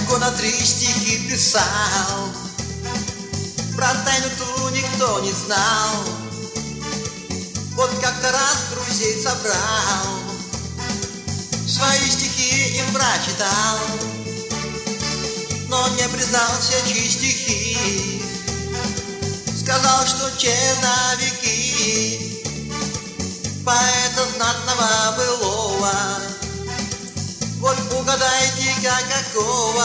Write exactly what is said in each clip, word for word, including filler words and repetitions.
года три стихи писал, про тайну ту никто не знал. Вот как-то раз друзей собрал, свои стихи им прочитал, но не признался, чьи стихи. Сказал, что черновики поэта знатного былого. Вот угадайте-ка какого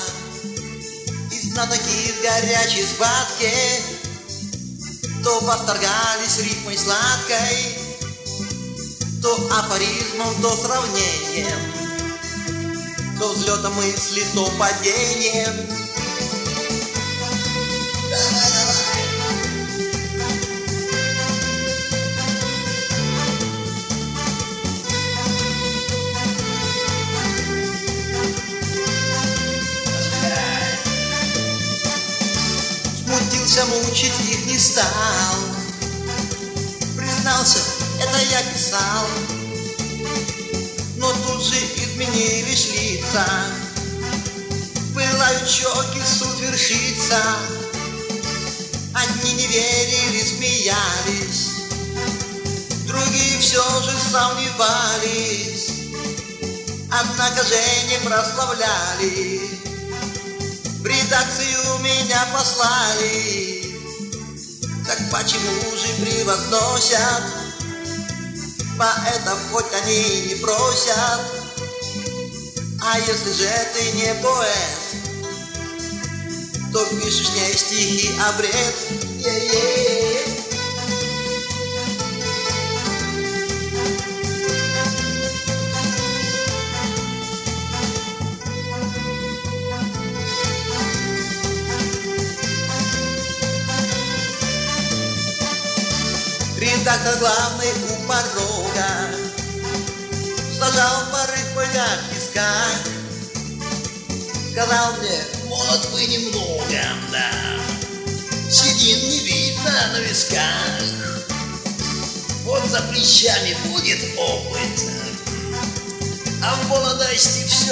из знатоков в горячей схватке, то восторгались рифмой сладкой, то афоризмом, то сравнением, то взлетом мысли, то падением. Давай, давай. Смутился, мучить их не стал, признался, это я писал. Но тут же изменились лица, пылают щеки, суд вершится. Одни не верили, смеялись, другие все же сомневались, однако же не прославляли. В редакцию меня послали, так почему же превозносят поэтов, хоть они не просят? А если же ты не поэт, то пишешь не стихи, а бред. Е-е-е. Редактор главный у порога сажал порыв в полях песках. Сказал мне: молод вы немного, да, седин не видно на висках. Вот за плечами будет опыт, а в молодости все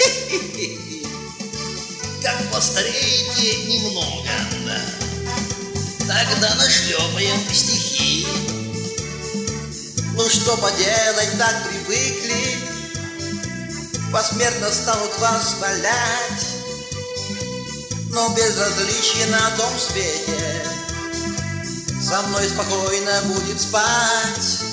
как постареете немного, да, тогда нашлепаем стихи. Ну что поделать, так привыкли, посмертно станут вас валять. Но безразличие на том свете со мной спокойно будет спать.